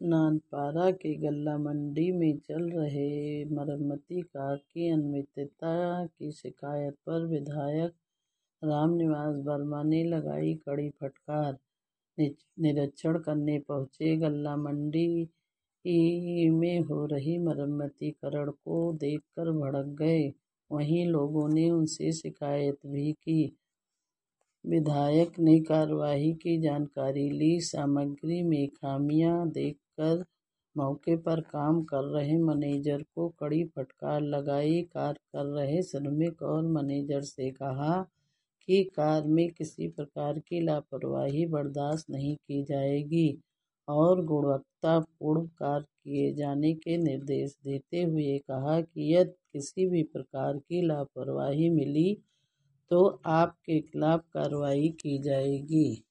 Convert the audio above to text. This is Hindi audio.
नानपारा के गल्ला मंडी में चल रहे मरम्मती कार्य की अनियमितता की शिकायत पर विधायक रामनिवास वर्मा ने लगाई कड़ी फटकार। निरीक्षण करने पहुंचे गल्ला मंडी में हो रही मरम्मतीकरण को देखकर भड़क गए। वहीं लोगों ने उनसे शिकायत भी की। विधायक ने कार्रवाई की जानकारी ली। सामग्री में खामियां देखकर मौके पर काम कर रहे मैनेजर को कड़ी फटकार लगाई। कार्य कर रहे श्रमिक और मैनेजर से कहा कि कार्य में किसी प्रकार की लापरवाही बर्दाश्त नहीं की जाएगी और गुणवत्तापूर्ण कार्य किए जाने के निर्देश देते हुए कहा कि यदि किसी भी प्रकार की लापरवाही मिली तो आपके खिलाफ कार्रवाई की जाएगी।